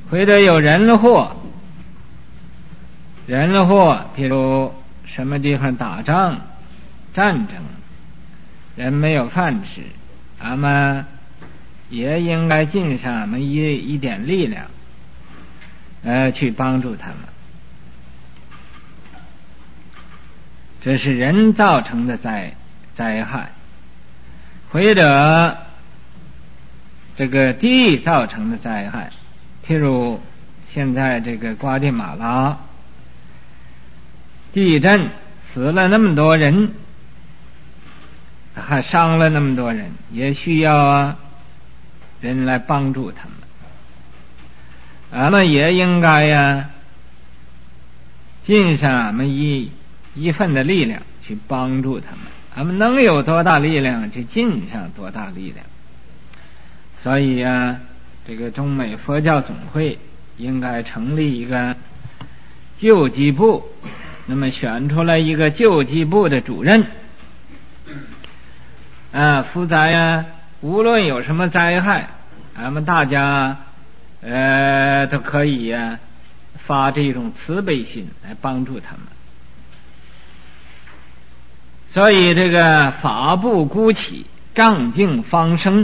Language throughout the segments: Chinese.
或者有人祸，譬如什么地方打仗、战争，人没有饭吃，俺们也应该尽上俺们一点力量，去帮助他们。这是人造成的灾害，或者这个地造成的灾害，譬如现在这个瓜地马拉地震死了那么多人，还伤了那么多人，也需要人来帮助他们。俺们也应该尽上俺们一份的力量去帮助他们，俺们能有多大力量就尽上多大力量。所以这个中美佛教总会应该成立一个救济部，那么选出来一个救济部的主任，负责无论有什么灾害，俺们大家都可以发这种慈悲心来帮助他们。所以这个法不孤起，丈敬方生。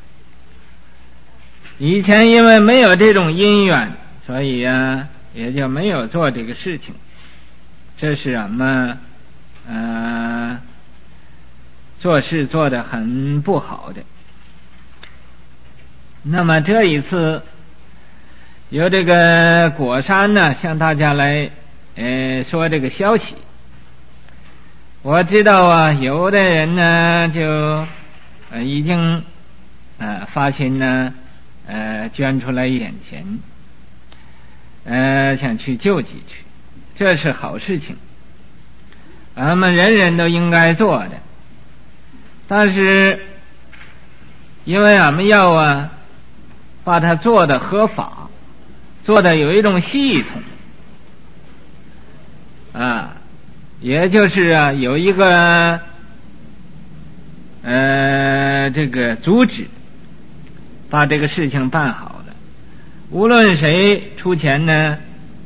以前因为没有这种因缘，所以也就没有做这个事情。这是俺们做事做得很不好的。那么这一次由这个果山向大家来说这个消息。我知道有的人就已经发心捐出来一点钱，想去救济去，这是好事情，俺们人人都应该做的。但是因为俺们要把它做得合法，做得有一种系统也就是有一个这个组织把这个事情办好了。无论谁出钱呢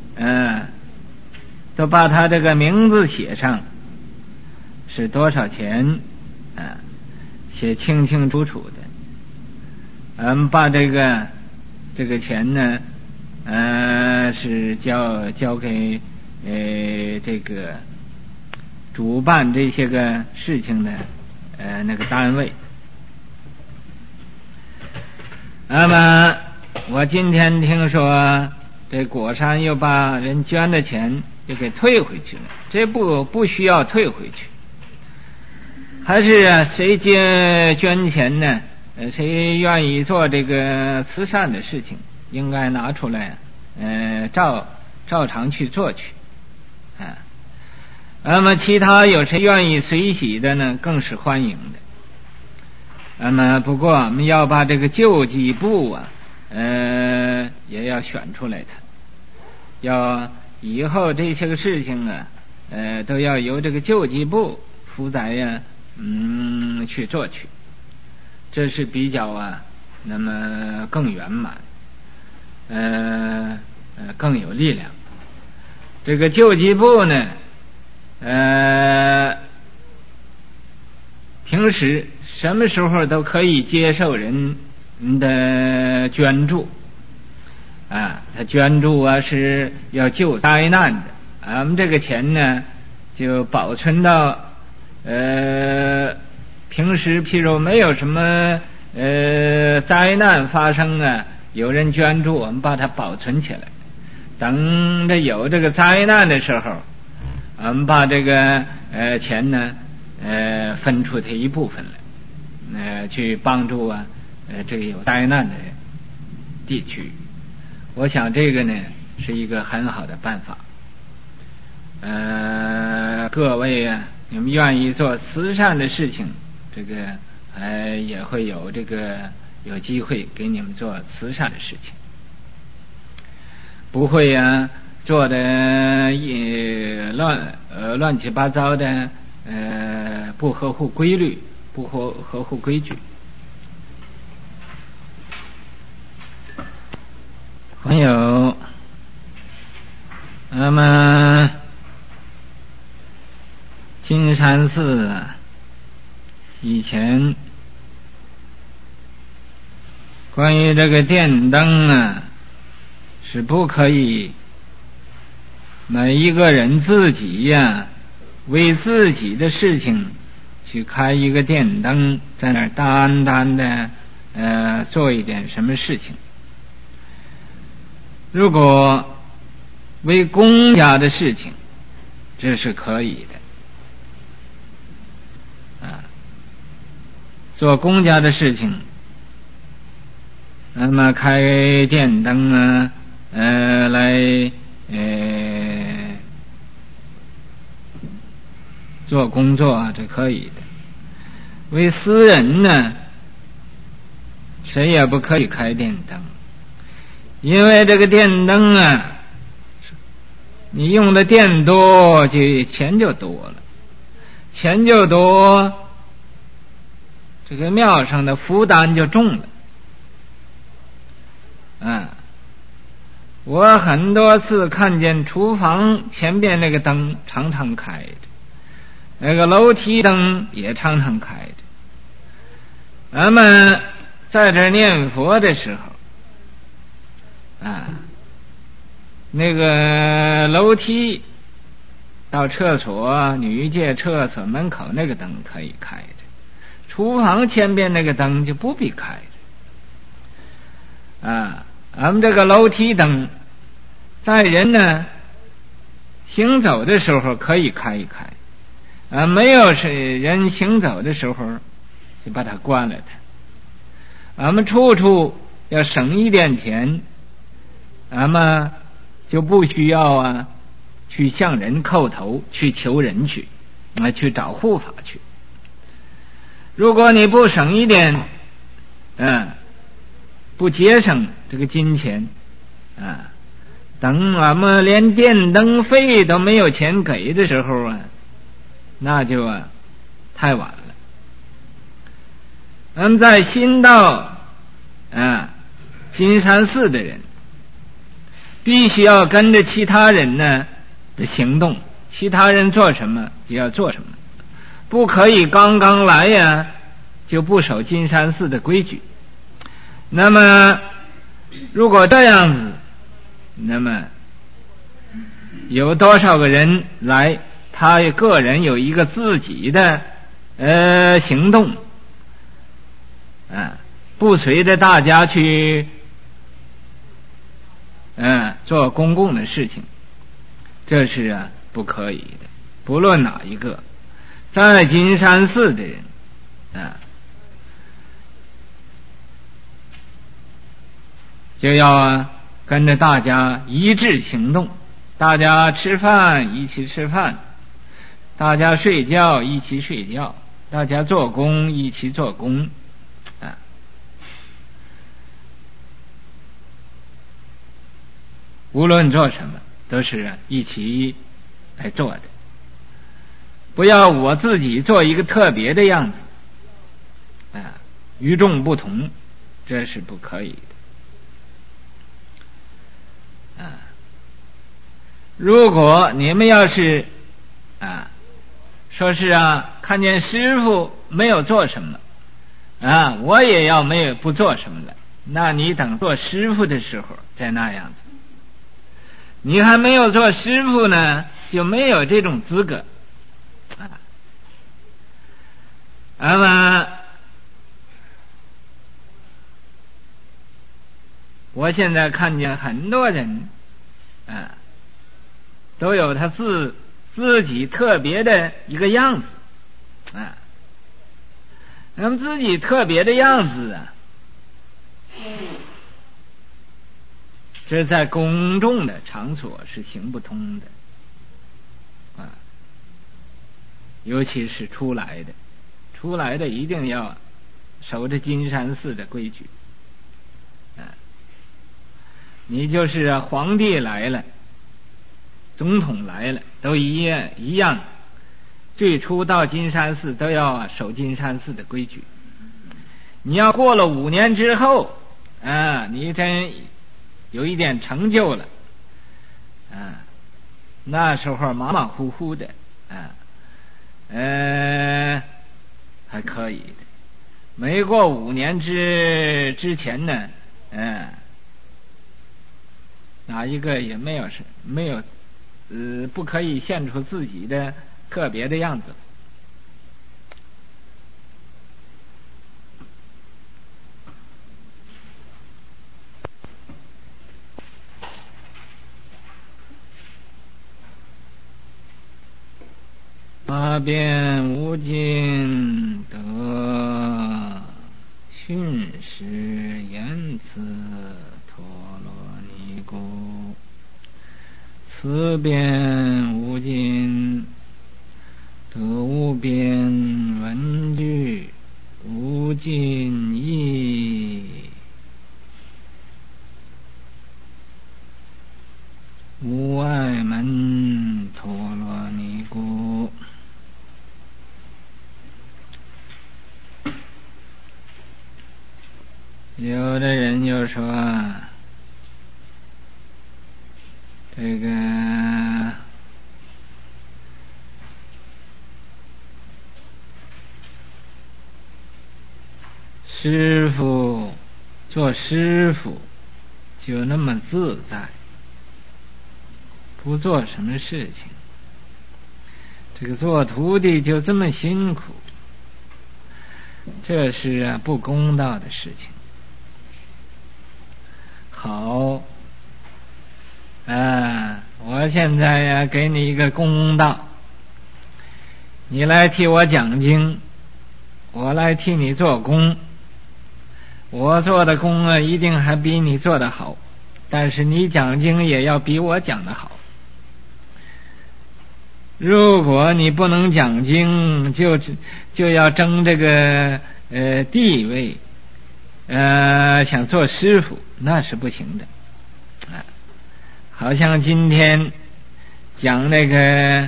都把他这个名字写上，是多少钱写清清楚楚的。把这个钱呢是交给这个主办这些个事情的那个单位。那么我今天听说这果山又把人捐的钱又给退回去了，这不需要退回去，还是谁捐钱呢谁愿意做这个慈善的事情，应该拿出来照常去做去那么其他有谁愿意随喜的呢，更是欢迎的。那么不过我们要把这个救济部也要选出来它，要以后这些个事情都要由这个救济部负责去做去，这是比较那么更圆满更有力量。这个救济部呢平时什么时候都可以接受人的捐助他捐助是要救灾难的。俺们这个钱呢就保存到平时譬如没有什么灾难发生有人捐助，我们把它保存起来，等着有这个灾难的时候，我们把这个钱呢分出它一部分来去帮助这个有灾难的地区。我想这个呢是一个很好的办法。各位你们愿意做慈善的事情，这个也会有这个有机会给你们做慈善的事情，不会做的乱七八糟的不合乎规律，不合乎规矩。还有那么金山寺啊，以前关于这个电灯啊，是不可以每一个人自己呀，为自己的事情去开一个电灯，在那儿单单的做一点什么事情。如果为公家的事情，这是可以的做公家的事情，那么开电灯啊来做工作啊，这可以的。为私人呢，谁也不可以开电灯，因为这个电灯啊，你用的电多，就钱就多了，钱就多，这个庙上的负担就重了。我很多次看见厨房前边那个灯常常开着，那个楼梯灯也常常开着。咱们在这念佛的时候那个楼梯到厕所女界厕所门口那个灯可以开着，厨房前边那个灯就不必开着咱们这个楼梯灯在人呢行走的时候可以开一开没有人行走的时候就把它关了它。咱们处处要省一点钱，咱们就不需要去向人叩头，去求人去去找护法去。如果你不省一点不节省这个金钱等俺们连电灯费都没有钱给的时候那就太晚了。咱们在新到金山寺的人，必须要跟着其他人呢的行动，其他人做什么就要做什么，不可以刚刚来就不守金山寺的规矩。那么如果这样子，那么有多少个人来，他个人有一个自己的行动不随着大家去做公共的事情，这是不可以的。不论哪一个在金山寺的人就要跟着大家一致行动，大家吃饭一起吃饭，大家睡觉一起睡觉，大家做工一起做工无论做什么都是一起来做的，不要我自己做一个特别的样子与众不同，这是不可以的如果你们要是说是看见师父没有做什么我也要不做什么了，那你等做师父的时候再那样子。你还没有做师父呢，就没有这种资格那么我现在看见很多人都有他自己特别的一个样子那么自己特别的样子这在公众的场所是行不通的尤其是出来的一定要守着金山寺的规矩你就是皇帝来了，总统来了，都一样最初到金山寺都要守金山寺的规矩。你要过了5年之后你真有一点成就了那时候马马虎虎的还可以的。没过5年之前呢，哪一个也没有不可以现出自己的特别的样子。八遍无尽得训识言辞陀罗尼姑，此遍无尽得无边文具无尽义，无碍门陀罗尼姑。有的人就说这个师父做师父就那么自在，不做什么事情，这个做徒弟就这么辛苦，这是不公道的事情。好，我现在给你一个公道，你来替我讲经，我来替你做工。我做的工一定还比你做的好，但是你讲经也要比我讲的好。如果你不能讲经，就要争这个地位，想做师傅那是不行的好像今天讲那个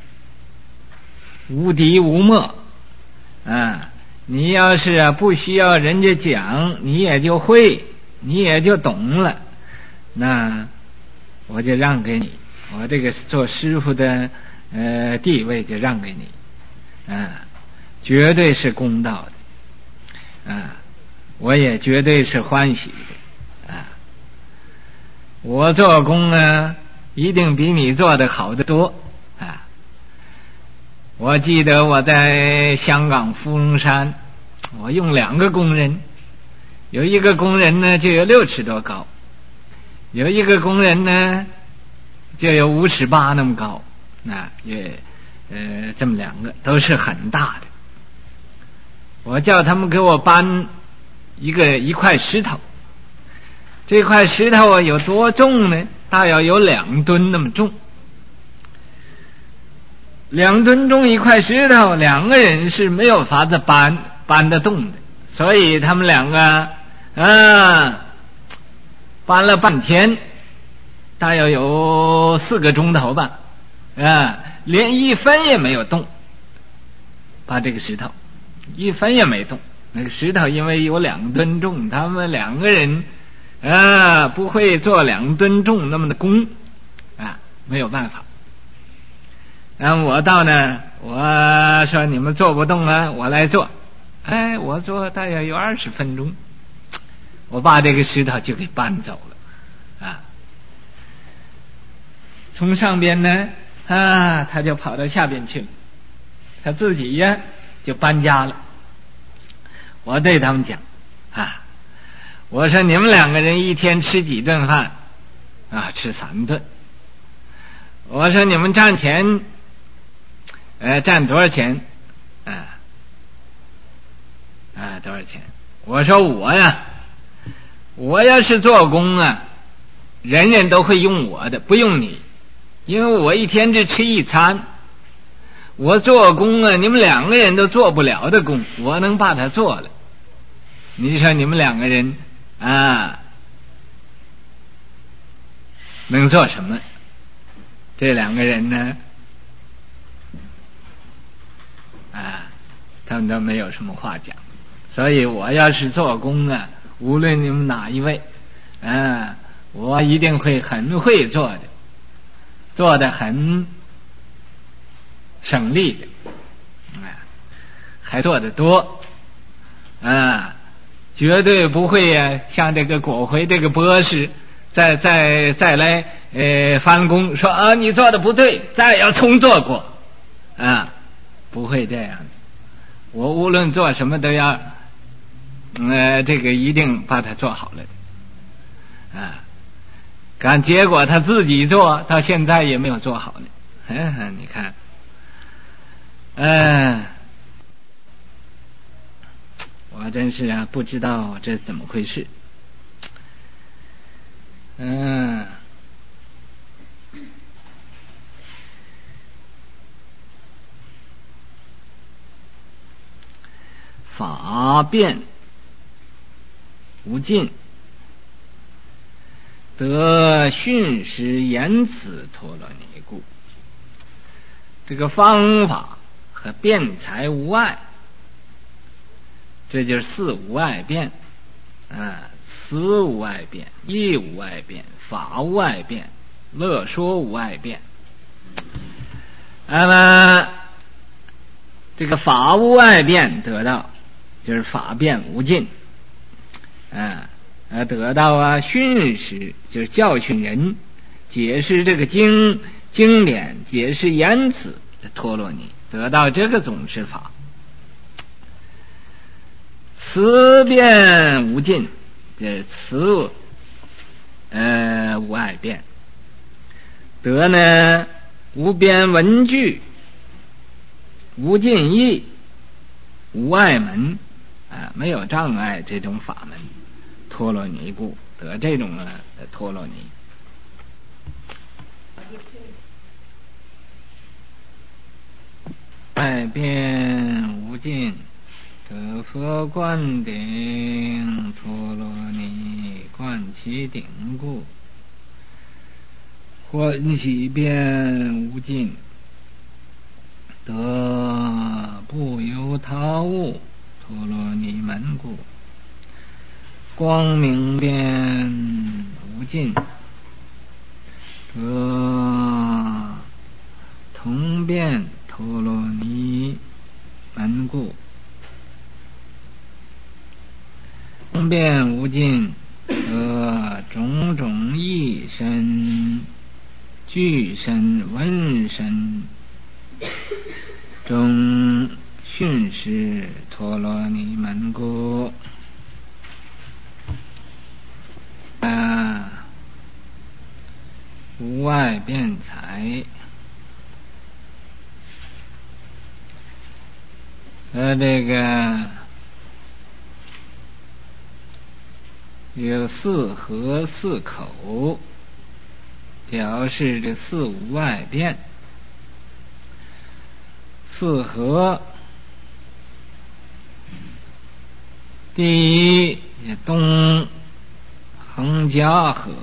无敌无末你要是不需要人家讲，你也就会，你也就懂了，那我就让给你，我这个做师傅的地位就让给你绝对是公道的我也绝对是欢喜的我做工一定比你做的好得多我记得我在香港芙蓉山，我用2个工人，有一个工人呢就有6尺多高，有一个工人呢就有5尺8那么高这么2个都是很大的。我叫他们给我搬一块石头，这块石头有多重呢？大约有2吨那么重。2吨重一块石头，2个人是没有法子搬得动的，所以他们2个搬了半天，大约有4个钟头吧连1分也没有动，把这个石头1分也没动。那个石头因为有2吨重，他们2个人不会做2吨重那么的工没有办法。我到呢，我说你们做不动我来做。我做大约有20分钟，我把这个石头就给搬走了从上边呢他就跑到下边去了，他自己就搬家了。我对他们讲我说你们2个人一天吃几顿饭吃3顿。我说你们赚钱赚多少钱多少钱？我说我要是做工人人都会用我的，不用你，因为我一天只吃1餐。我做工你们2个人都做不了的工，我能把它做了。你说你们2个人能做什么？这2个人呢他们都没有什么话讲。所以我要是做工无论你们哪一位我一定会很会做的做得很省力的，还做得多绝对不会像这个果回这个博士再来翻供说你做的不对，再要重做过不会这样的。我无论做什么都要这个一定把它做好了看结果他自己做到现在也没有做好呢。你看我真是不知道这怎么回事。法辩无尽，得训识言辞陀罗尼故。这个方法和辩才无碍，这就是四无碍辩词无碍辩，义无碍辩，法无碍辩，乐说无碍辩。那么这个法无碍辩得到，就是法辩无尽得到训识，就是教训人，解释这个经典，解释言辞的陀罗尼，得到这个总持法。词辩无尽，这词无碍辩，得呢无边文句，无尽意，无碍门没有障碍这种法门陀罗尼故，得这种陀罗尼。爱辩无尽，得佛灌顶陀罗尼灌其顶故。欢喜辩无尽，得不由他物陀罗尼门故。光明辩无尽，得同辩陀罗尼门故。通辩无尽，得种种义身、具身、闻身中训识陀罗尼门故。无碍辩才，这个有四合四口，表示这四无碍辩。四合，第一东横嘉河，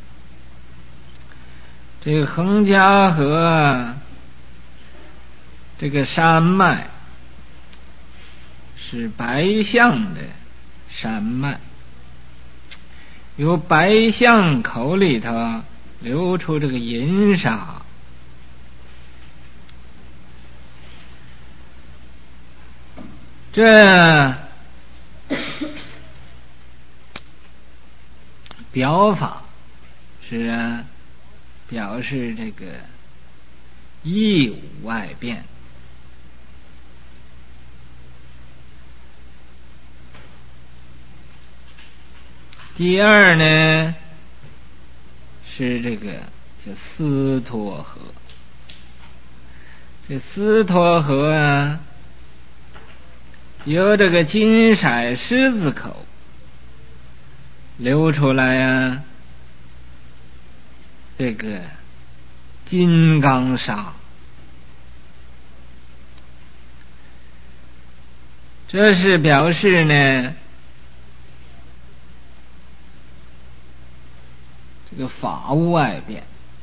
这个横嘉河这个山脉是白象的山脉，由白象口里头流出这个银沙，这表法是表示这个义无碍辩。第二呢是这个叫斯陀河，这斯陀河由这个金色狮子口流出来这个金刚沙，这是表示呢这个法无碍辩。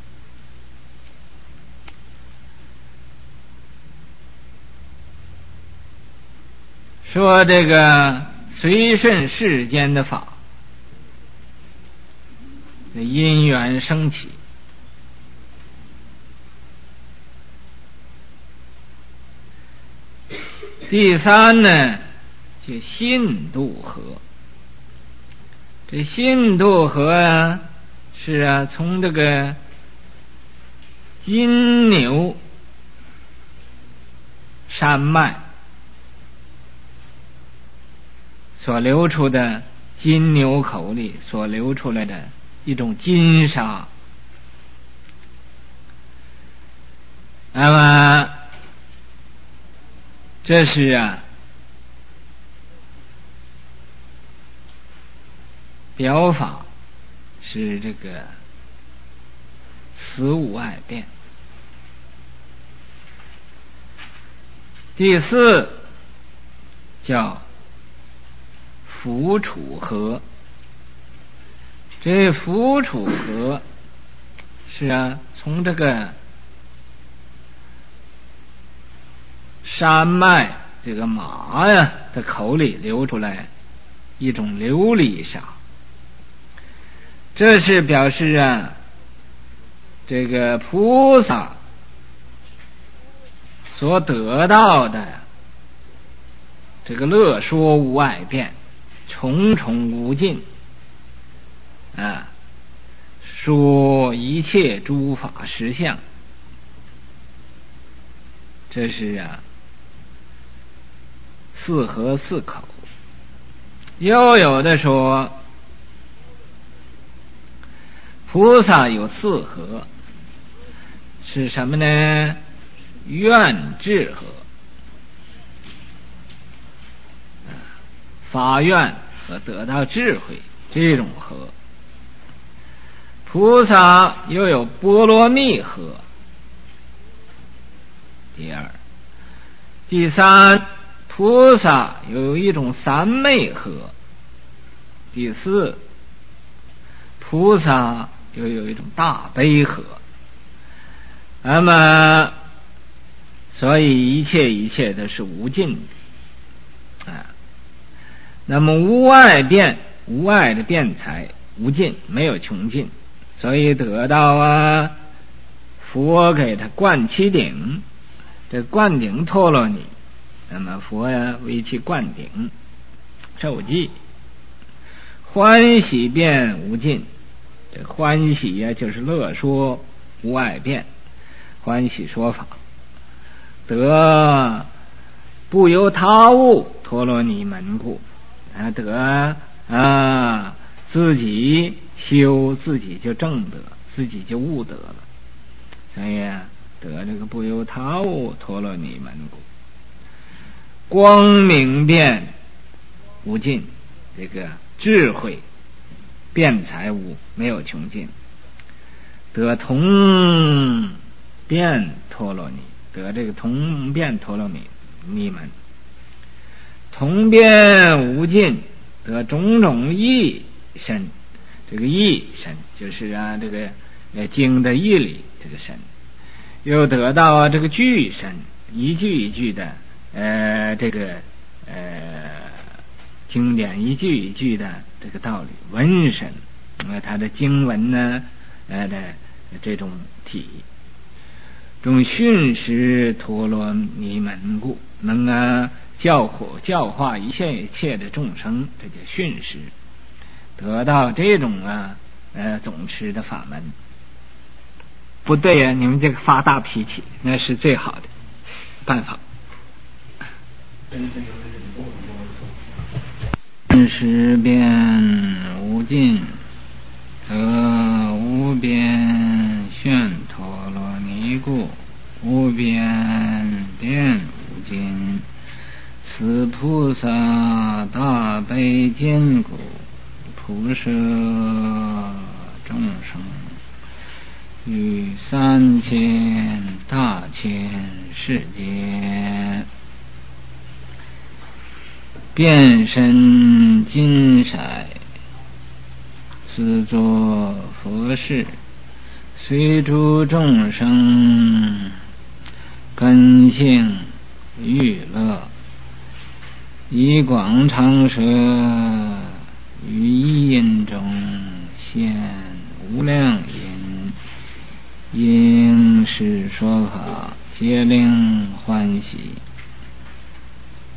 说这个随顺世间的法，因缘升起， 第三呢，就信度合。这信度合啊，是从这个金牛山脉所流出的金牛口里所流出来的一种金沙，那么这是表法，是这个此无碍变。第四叫伏处合。这伏处合是从这个山脉这个马的口里流出来一种琉璃沙，这是表示这个菩萨所得到的这个乐说无碍变，重重无尽说一切诸法实相。这是四合四口。又有的说菩萨有四合，是什么呢？愿智合，发愿和得到智慧，这种合。菩萨又有波罗蜜合。第二，第三，菩萨有一种三昧合。第四，菩萨又有一种大悲合。那么所以一切都是无尽的那么无碍变，无碍的辩才无尽，没有穷尽，所以得到佛给他灌其顶，这灌顶陀罗尼，那么佛为其灌顶受记。欢喜变无尽，这欢喜就是乐说无碍变，欢喜说法，得不由他物陀罗尼门故，得自己修，自己就正得，自己就悟得了，所以得这个不由他物陀罗尼门故。光明变无尽，这个智慧辩才无，没有穷尽。得同变陀罗尼，得这个同变陀罗尼门。同变无尽，得种种义身，这个义身就是这个经的义理，这个身又得到这个句身，一句一句的这个经典一句一句的这个道理，文身它的经文呢的这种体，种训识陀罗尼门故，能教化一切的众生，这叫训识，得到这种总持的法门。不对呀，你们这个发大脾气，那是最好的办法。识变无尽，得无边旋陀罗尼故，无边变无尽，此菩萨大悲坚固，普摄众生，于3000大千世界，遍身金色，自作佛事，随诸众生根性欲乐，以广长舌于一音中现无量音，应是说法，皆令欢喜。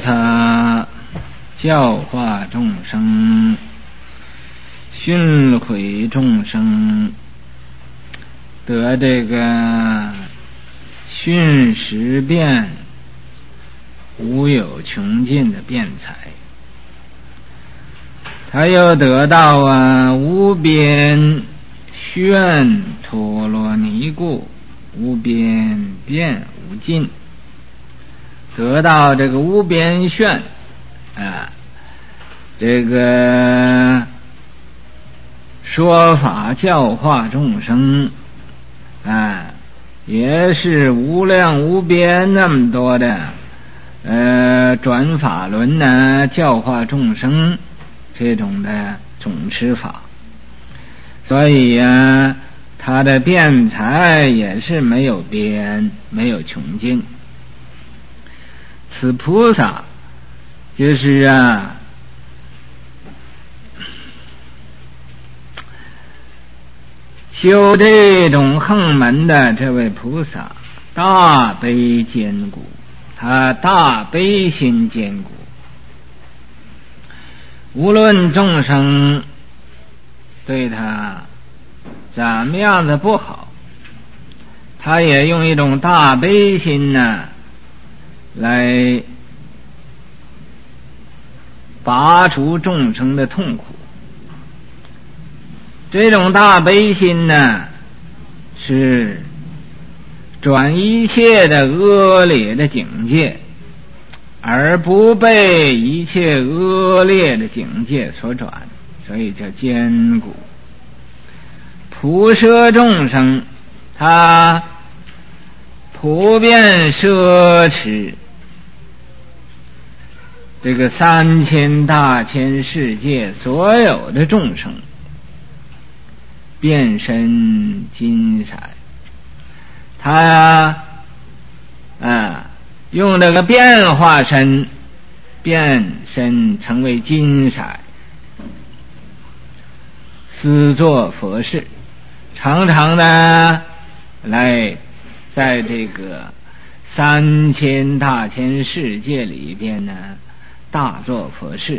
萨教化众生，训诲众生，得这个训识辩无有穷尽的辩才。他又得到无边旋陀罗尼故，无边辩无尽，得到这个无边旋这个说法教化众生也是无量无边那么多的转法轮教化众生这种的总持法。所以他的辩才也是没有边，没有穷尽。此菩萨就是修这种横门的这位菩萨，大悲坚固，他大悲心坚固，无论众生对他怎么样的不好，他也用一种大悲心来拔除众生的痛苦。这种大悲心是转一切的恶劣的境界，而不被一切恶劣的境界所转，所以叫坚固。普摄众生，他普遍摄持这个3000大千世界所有的众生，变身金色。他用这个变化身变身成为金色，思作佛事，常常的来在这个3000大千世界里边大做佛事，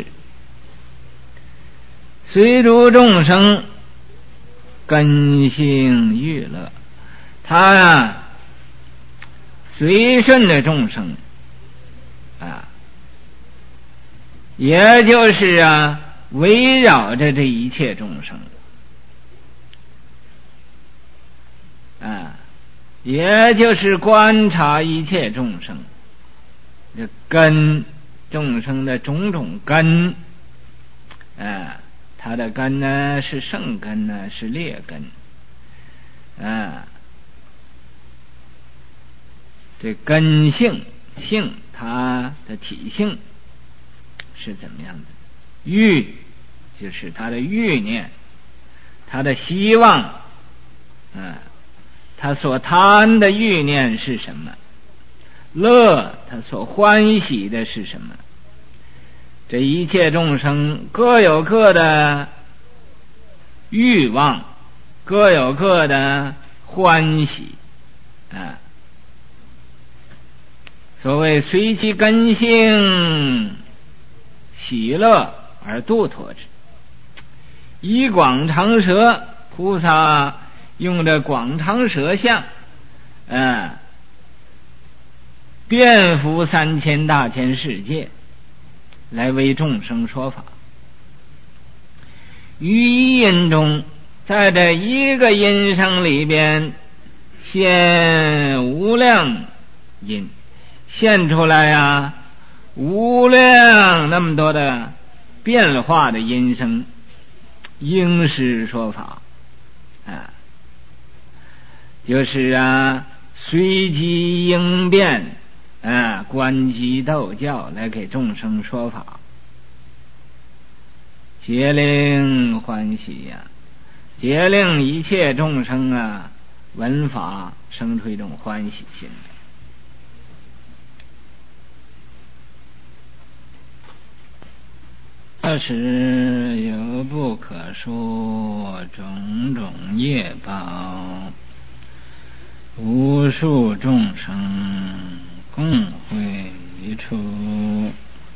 随诸众生根性欲乐。他随顺的众生也就是围绕着这一切众生也就是观察一切众生的根，众生的种种根他的根是圣根是劣根这根性它的体性是怎么样的？欲就是他的欲念，他的希望他所贪的欲念是什么？乐他所欢喜的是什么？这一切众生各有各的欲望，各有各的欢喜所谓随其根性喜乐而度脱之。以广长舌，菩萨用着广长舌相遍覆3000大千世界来为众生说法。于一音中，在这一个音声里边现无量音，现出来无量那么多的变化的音声，应时说法就是随机应变观机斗教来给众生说法，皆令欢喜皆令一切众生闻法生出一种欢喜心。这时有不可说种种业报，无数众生共会一处。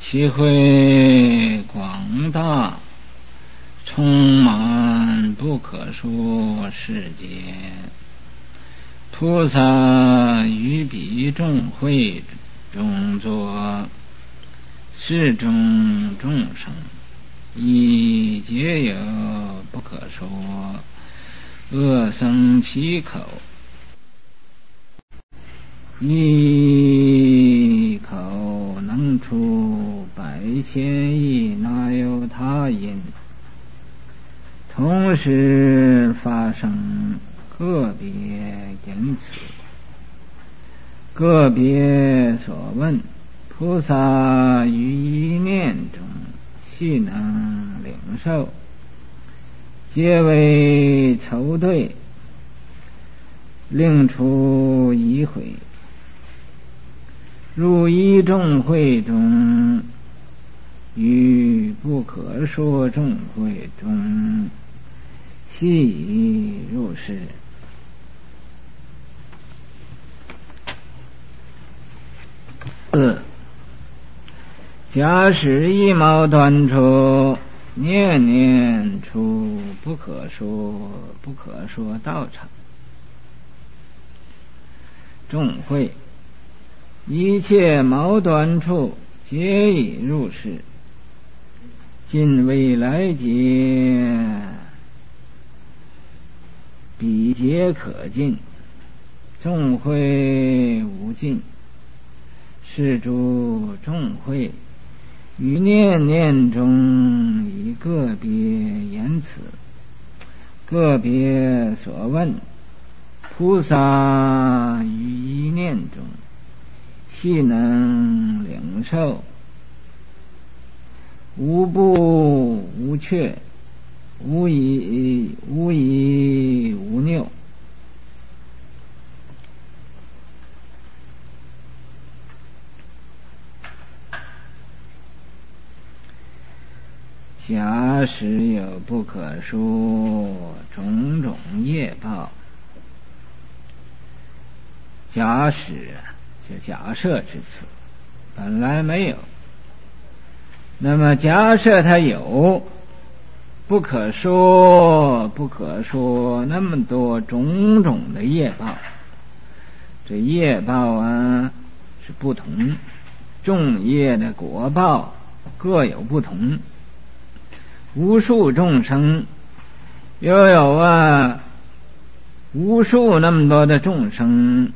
其慧广大，充满不可说世界。菩萨于彼众会中作，是众众生亦皆有不可说，恶生其口，一口能出100,000亿，哪有他因？同时发生个别言辞，个别所问，菩萨于一念中悉能领受，皆为筹对，令出一会，入一众会中，于不可说众会中，悉已入世。假使一毛断处，念念出不可说道场众会，一切毛断处皆已入世，今未来劫彼皆可尽，众会无尽。是诸众会于念念中，以个别言辞，个别所问，菩萨于一念中悉能领受，无不无缺，无疑无拗。假使有不可说种种业报，假使就假设之词，本来没有，那么假设它有，不可说那么多种种的业报，这业报啊是不同，众业的果报各有不同，无数众生，又有无数那么多的众生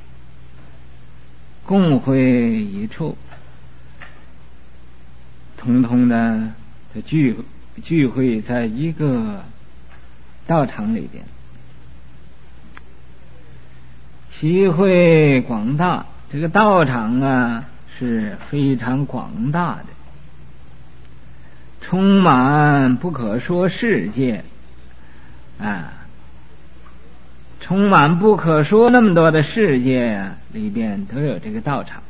共会一处，统统的聚会在一个道场里边，其会广大，这个道场啊是非常广大的，充满不可说世界充满不可说那么多的世界里边都有这个道场。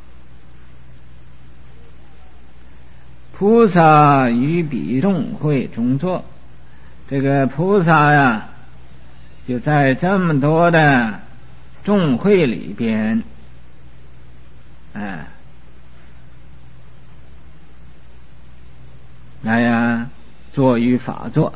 菩萨于彼众会中坐，这个菩萨就在这么多的众会里边来坐于法座，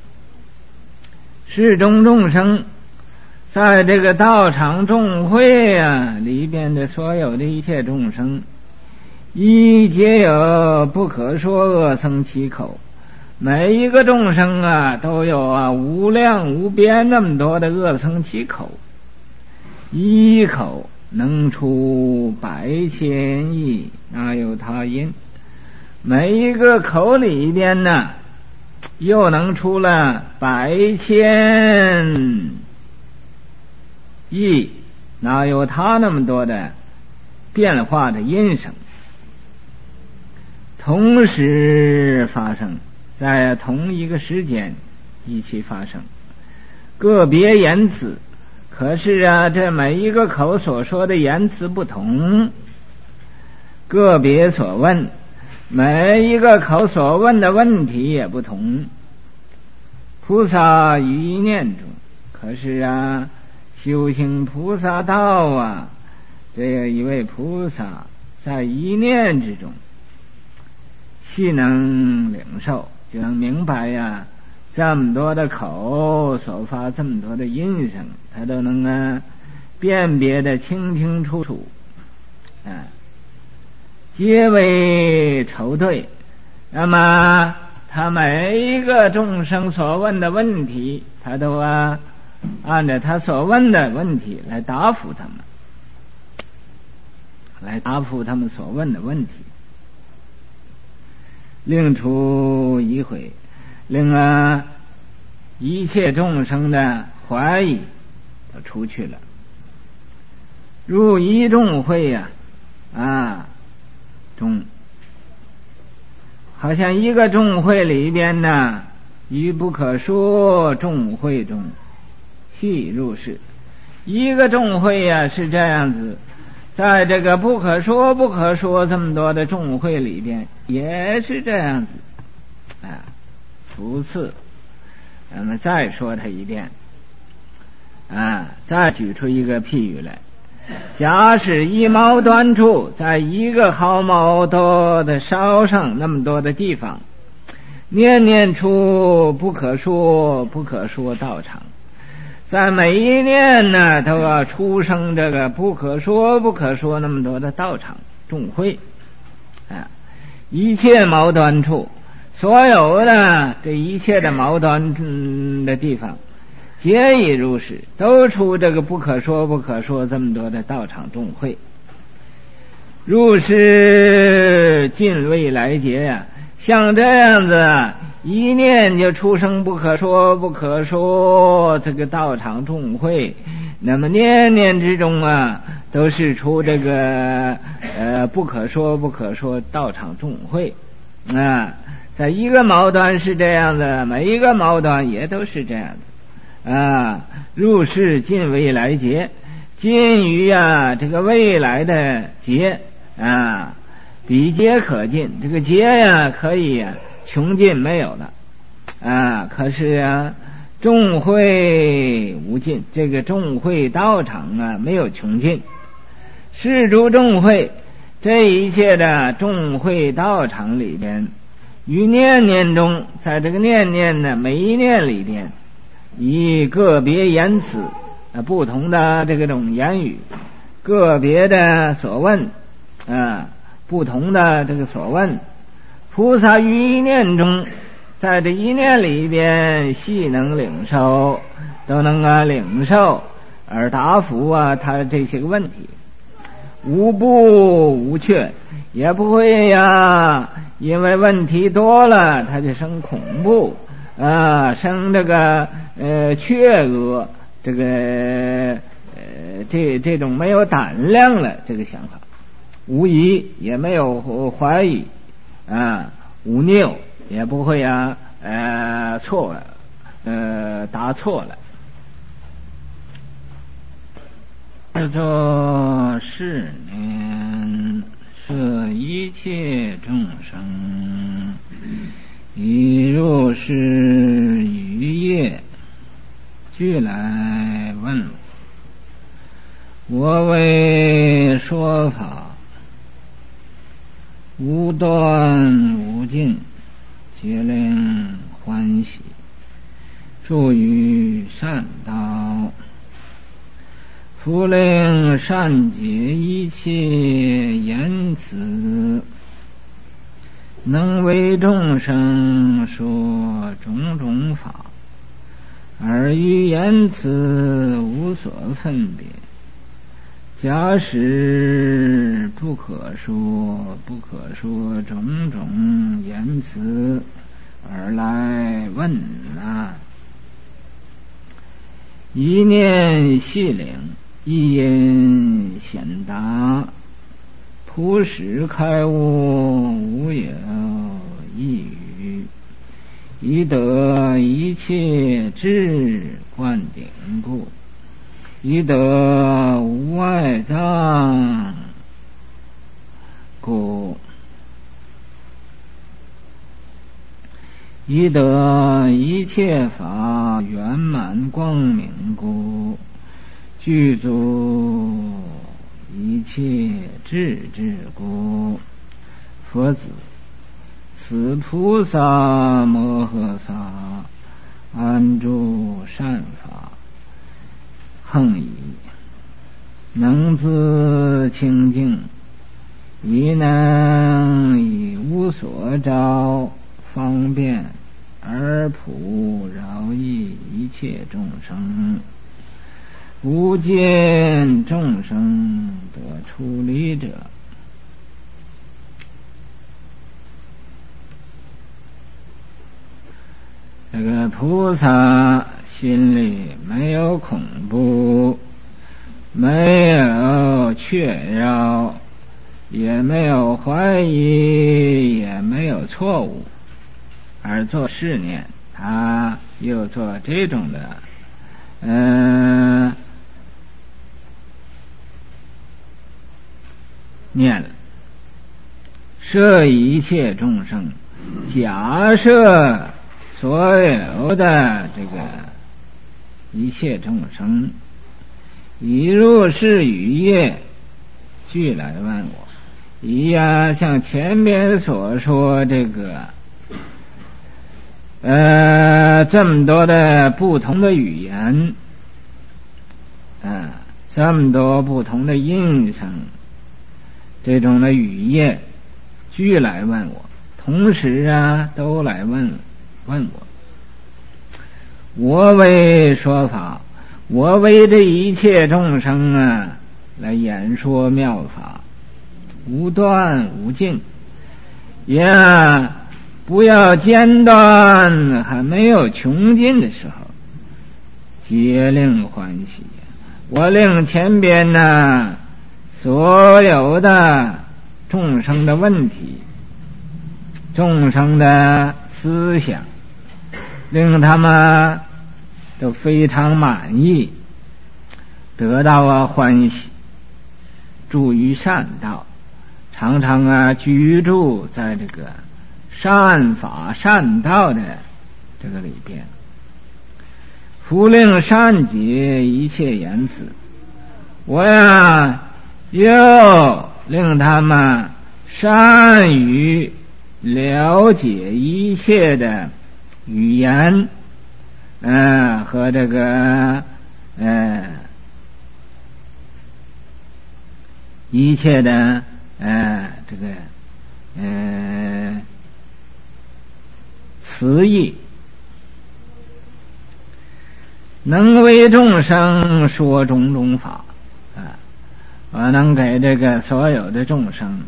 是众众生在这个道场众会里边的所有的一切众生，一皆有不可说恶生其口，每一个众生都有无量无边那么多的恶生其口，一口能出100,000亿，哪有他因？每一个口里边又能出了100,000亿，哪有他那么多的变化的音声？同时发生，在同一个时间一起发生，个别言辞，可是这每一个口所说的言辞不同，个别所问，每一个口所问的问题也不同。菩萨于一念中，可是修行菩萨道这一位菩萨在一念之中细能领受，就能明白呀，这么多的口所发这么多的音声，他都能辨别的清清楚楚，皆为仇对。那么他每一个众生所问的问题，他都按照他所问的问题来答复他们所问的问题，令除疑悔，令一切众生的怀疑都出去了。入一众会中，好像一个众会里边呢，于不可说众会中细入世。一个众会是这样子，在这个不可说这么多的众会里边也是这样子初次。那么再说它一遍再举出一个譬喻来，假使一毛端处，在一个毫毛多的烧上那么多的地方，念念出不可说道场，在每一念呢都要出生这个不可说那么多的道场众会一切毛端处，所有的这一切的毛端的地方皆已如是，都出这个不可说这么多的道场众会。如是尽未来劫像这样子一念就出生不可说这个道场众会，那么念念之中都是出这个不可说道场众会在一个毛端是这样的，每一个毛端也都是这样子入世尽未来劫，尽于这个未来的劫比劫可尽，这个劫可以穷尽没有了可是众会无尽，这个众会道场没有穷尽。是诸众会，这一切的众会道场里边，于念念中，在这个念念的每一念里边，以个别言辞不同的这种言语，个别的所问不同的这个所问，菩萨于一念中，在这一念里边细能领受，都能领受而答复他这些个问题，无不无缺，也不会因为问题多了他就生恐怖生这个怯恶，这个这种没有胆量了这个想法，无疑也没有怀疑无拗，也不会错了答错了。是作是念，摄一切众生，以入世于业，俱来问我为说法，无端无尽，皆令欢喜，助于善道，复令善解一切言辞，能为众生说种种法，而于言辞无所分别。假使不可说种种言辞而来问一念细领，一因显达，普使开悟，无有一语，以得一切智灌顶故，以得无外藏故，以得一切法圆满光明故，具足一切智故。佛子， 此菩萨摩诃萨安住善法，恒以能自清净，亦能以无所着方便而普饶益一切众生，无见众生得出离者。这个菩萨心里没有恐怖，没有确扰，也没有怀疑，也没有错误，而做试念，他又做这种的念了，摄一切众生，假设所有的这个一切众生，一入是语业，俱来问我。一样像前面所说这个这么多的不同的语言，这么多不同的音声，这种的语业俱来问我，同时都来问我，我为说法，我为这一切众生来演说妙法，无断无尽，也不要间断，还没有穷尽的时候，皆令欢喜。我令前边所有的众生的问题，众生的思想，令他们都非常满意，得到欢喜，住于善道，常常居住在这个善法善道的这个里边，复令善解一切言辞。我又令他们善于了解一切的语言和这个一切的这个词义，能为众生说种种法我能给这个所有的众生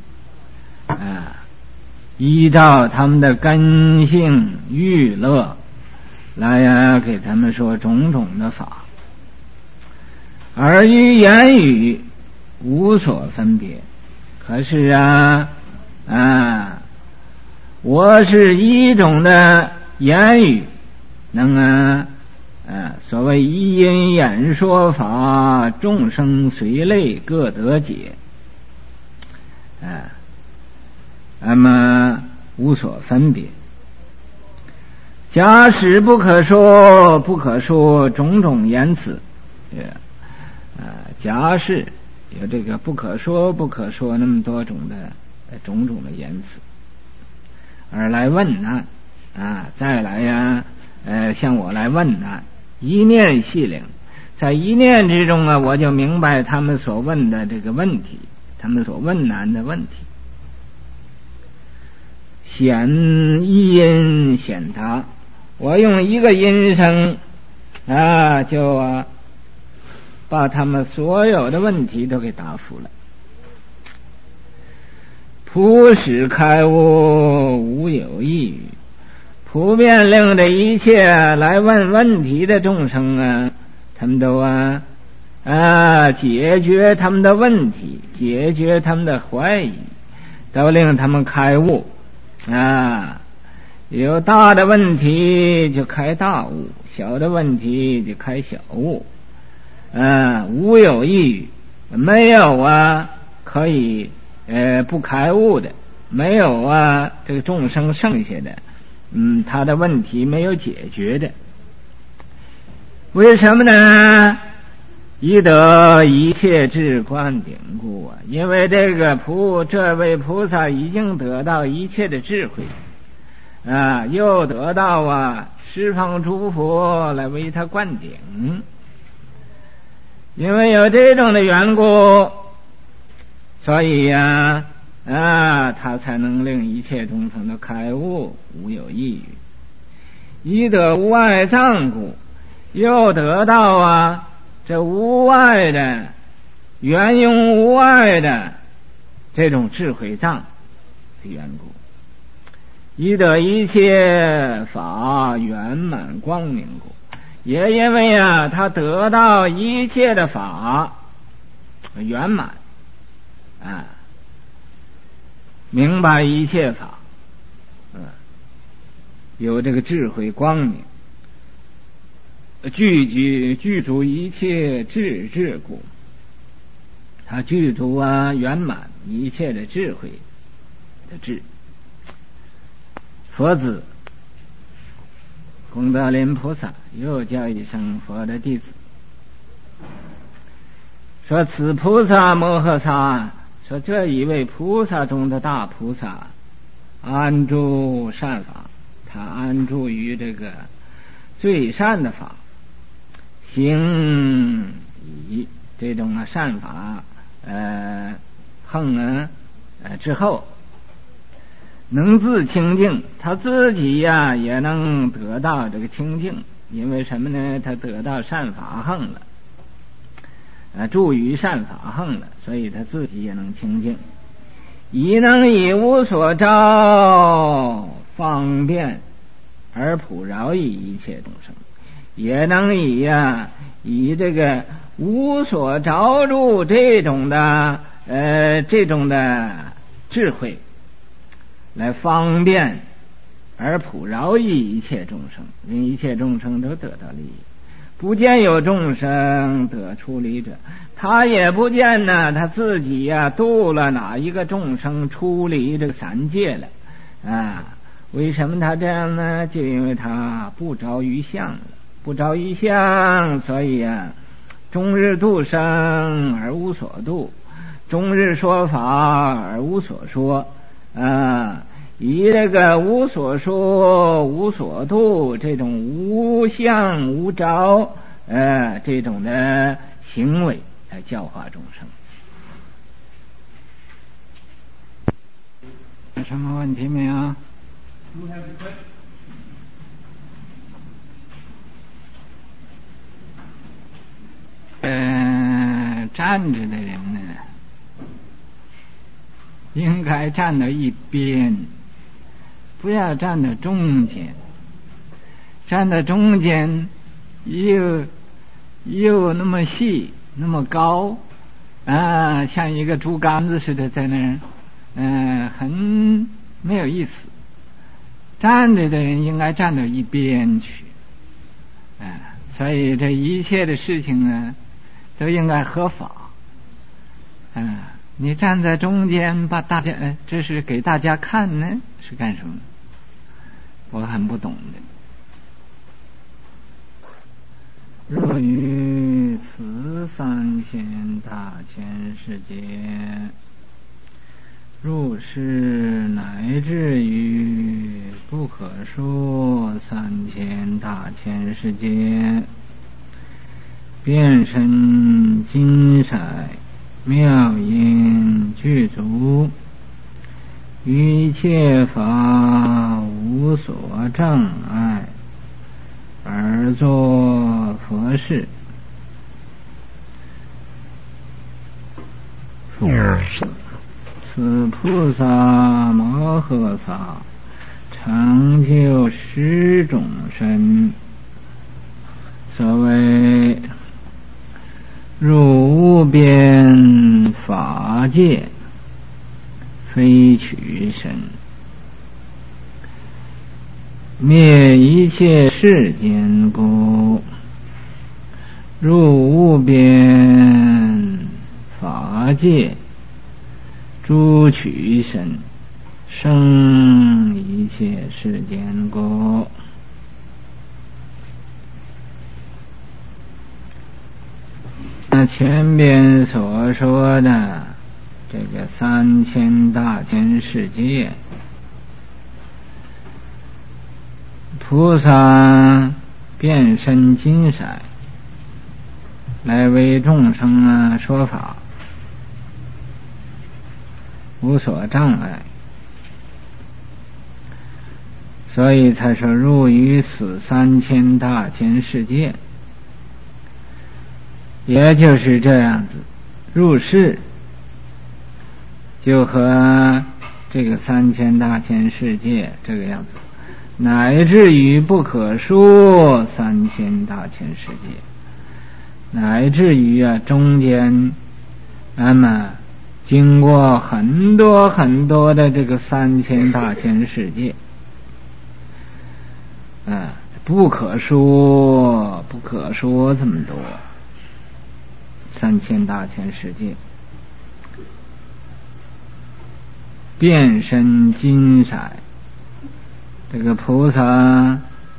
依照他们的根性欲乐来给他们说种种的法，而于言语无所分别。可是我是一种的言语，能所谓一因演说法，众生随类各得解那么无所分别。假使不可说种种言辞，假使有这个不可说那么多种的种种的言辞，而来问难再来向我来问难，一念细领，在一念之中我就明白他们所问的这个问题，他们所问难的问题。显一音显答，我用一个音声就把他们所有的问题都给答复了。普使开悟，无有异语，普遍令这一切来问问题的众生他们都解决他们的问题，解决他们的怀疑，都令他们开悟有大的问题就开大悟，小的问题就开小悟无有异语，没有可以不开悟的，没有这个众生剩下的他的问题没有解决的。为什么呢？以得一切智观典故因为这位菩萨已经得到一切的智慧， 又得到十方诸佛来为他灌顶。因为有这种的缘故，所以他才能令一切众生的开悟，无有异语。以得无碍藏故，又得到这无碍的圆融无碍的这种智慧藏的缘故，以得一切法圆满光明故，也因为他得到一切的法圆满明白一切法有这个智慧光明，具足一切智故，他具足圆满一切的智慧的智。佛子功德林菩萨又叫一声佛的弟子，说此菩萨摩诃萨，说这一位菩萨中的大菩萨安住善法，他安住于这个最善的法，行以这种善法之后，能自清净，他自己也能得到这个清净。因为什么呢？他得到善法行了，住于善法行了，所以他自己也能清净。已能以无所招方便而普饶益一切众生，也能以这个无所着入这种的智慧来方便而普饶益一切众生，令一切众生都得到利益。不见有众生得出离者，他也不见他自己度了哪一个众生出离这个三界了为什么他这样呢？就因为他不着于相了，不着于相，所以终日度生而无所度，终日说法而无所说以这个无所说无所度这种无相无着这种的行为来教化众生。有什么问题没有？站着的人呢，应该站到一边，不要站到中间。站到中间又那么细那么高像一个竹竿子似的在那儿很没有意思。站着的人应该站到一边去所以这一切的事情呢都应该合法你站在中间把大家这是给大家看呢是干什么？我很不懂的。若于此3000大千世界，入世乃至于不可说3000大千世界，遍身金色妙音具足，于一切法无所障碍，而作佛事。此菩萨摩诃萨成就10种身，所谓入无边法界，非取身，灭一切世间故，入无边法界，诸取身，生一切世间故。那前边所说的这个3000大千世界菩萨遍身金色来为众生说法，无所障碍，所以才说入于此3000大千世界，也就是这样子，入世就和这个3000大千世界这个样子，乃至于不可说3000大千世界，乃至于中间那么经过很多很多的这个3000大千世界，不可说这么多3000大千世界，遍身金色，这个菩萨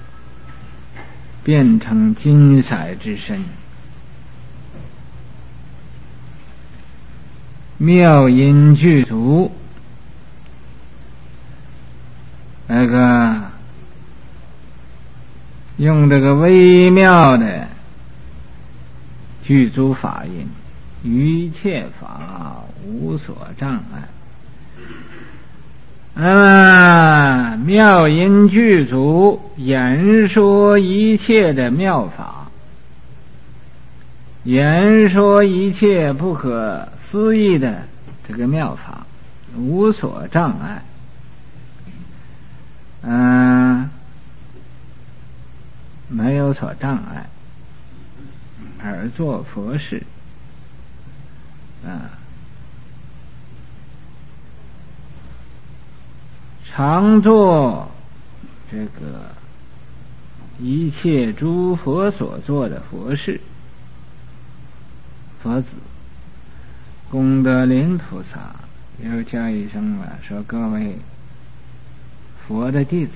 变成金色之身，妙音具足，那个用这个微妙的具足法音，于一切法无所障碍。妙音具足，言说一切的妙法，言说一切不可思议的这个妙法，无所障碍。没有所障碍，而作佛事。常做这个一切诸佛所做的佛事。佛子功德林菩萨又叫一声说各位佛的弟子，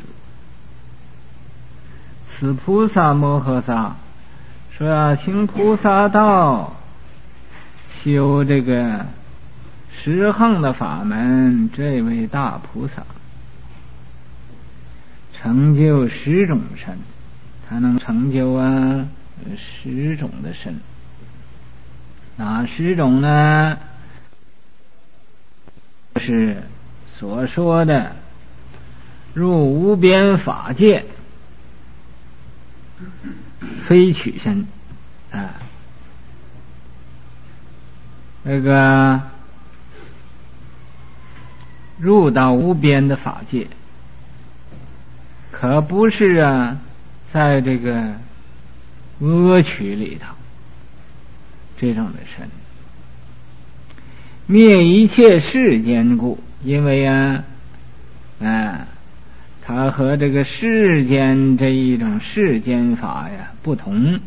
此菩萨摩诃萨说行菩萨道，修这个十行的法门，这位大菩萨成就10种身，他能成就10种的身。哪10种呢？是所说的入无边法界，非取身那个入到无边的法界，可不是在这个阿取里头这种的身。灭一切世间故，因为它和这个世间这一种世间法不同。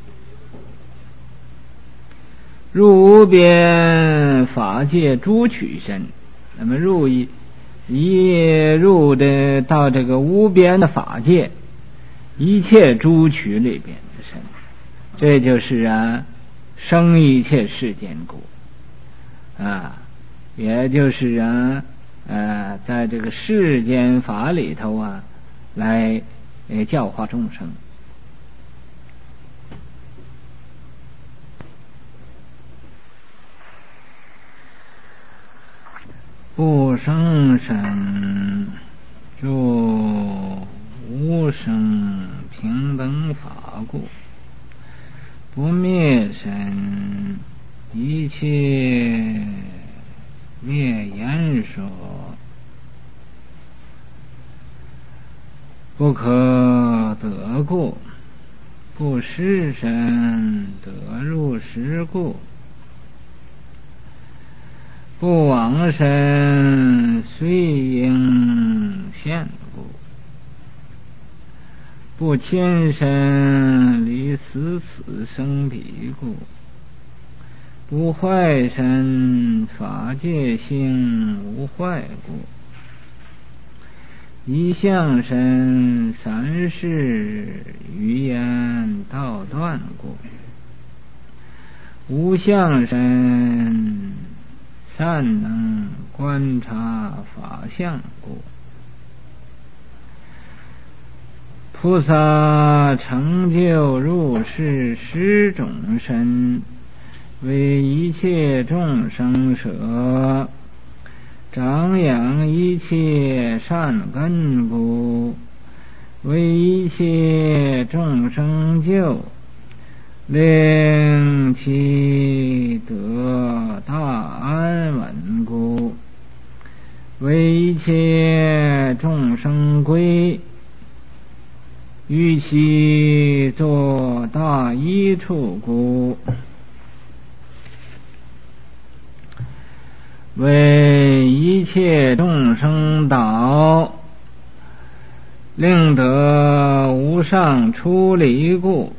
入无边法界诸取身，那么入的到这个无边的法界一切诸取里边的身，这就是生一切世间故也就是在这个世间法里头来教化众生。不生身入无生平等法故，不灭身一切灭言说，不可得故，不失身得入实故，不往身虽应现故，不牵身离死生彼故，不坏身法界性无坏故，一向身三世语言道断故，无相身善能观察法相故， 菩萨成就入世十种身，为一切众生舍，长养一切善根故，为一切众生救，令其得大安稳故，为一切众生归，与其作大益处故，为一切众生导，令得无上出离故，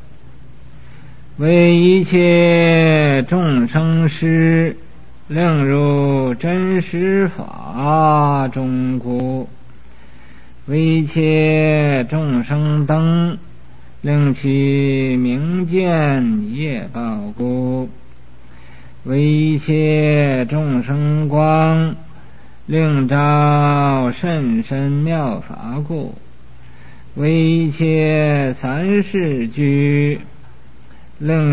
为一切众生师，令入真实法中故，为一切众生灯，令其明见业报故，为一切众生光，令照甚深妙法故，为一切三世居，令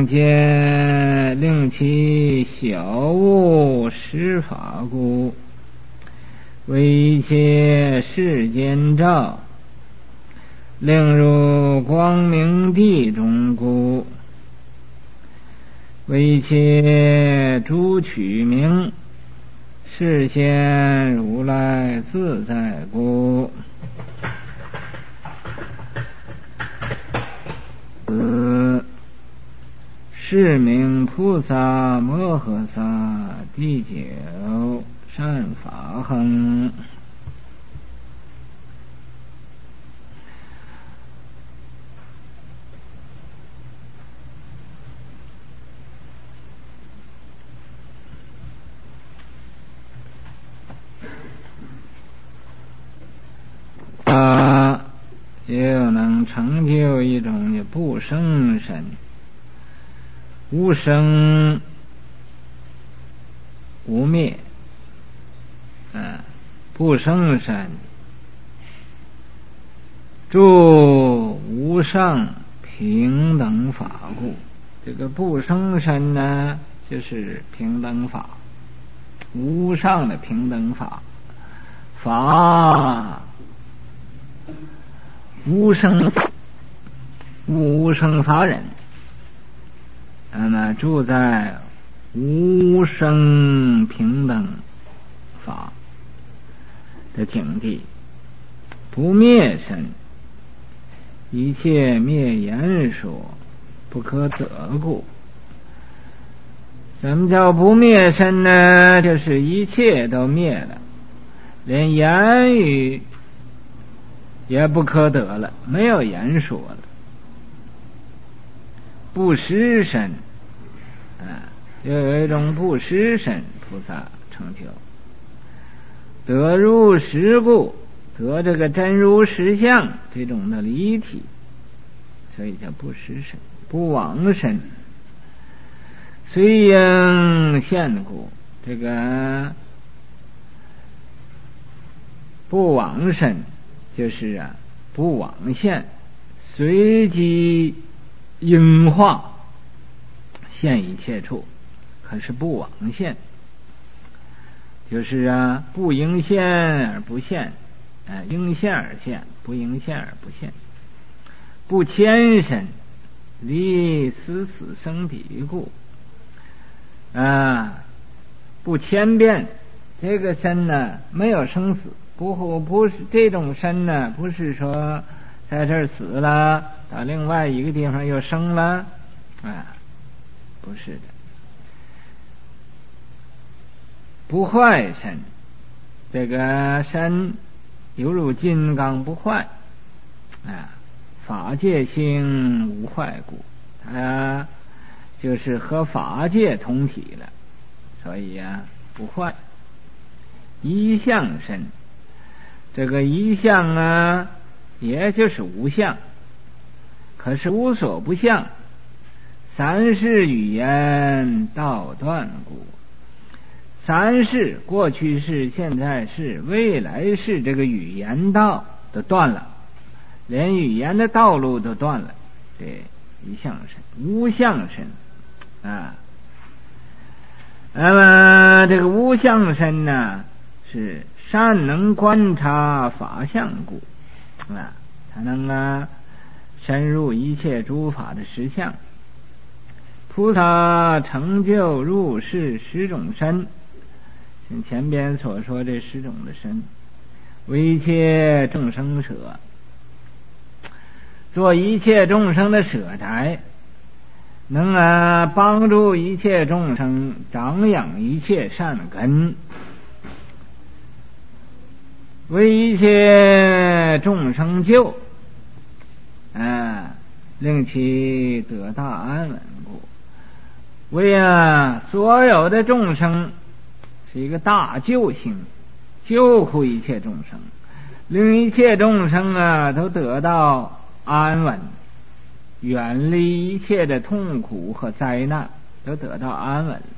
其小悟实法故，为一切世间照，令入光明地中故，为一切诸取名，示现如来自在故。是名菩萨摩诃萨第九善法行。又能成就一种不生身，无生无灭，不生身，住无上平等法故。这个不生身呢，就是平等法，无上的平等法，法无生法忍，那么住在无生平等法的境地，不灭身，一切灭言说，不可得故。什么叫不灭身呢？就是一切都灭了，连言语也不可得了，没有言说了。不失身，又有一种不失身菩萨成就，得入实故，得这个真如实相这种的离体，所以叫不失身，不往身，虽应现故。这个不往身就是不往现，随机应化，现一切处，可是不往现，就是不应现而不现，应现而现，不应现而不现，不牵身，离死死生彼故，不牵变，这个身呢没有生死，不是这种身呢，不是说在这儿死了，到另外一个地方又生了，不是的。不坏身，这个身犹如金刚不坏，法界性无坏故，它就是和法界同体了，所以不坏。一相身，这个一相也就是无相，可是无所不相，三世语言道断故。三世，过去世、现在世、未来世，这个语言道都断了， 连语言的道路都断了。这一相身，无相身啊。那么这个无相身呢，是善能观察法相故啊，它能深入一切诸法的实相。菩萨成就入世十种身，像前边所说这十种的身，为一切众生舍，做一切众生的舍宅，能帮助一切众生长养一切善根，为一切众生救，令其得大安稳故，为所有的众生是一个大救星，救护一切众生，令一切众生都得到安稳，远离一切的痛苦和灾难，都得到安稳。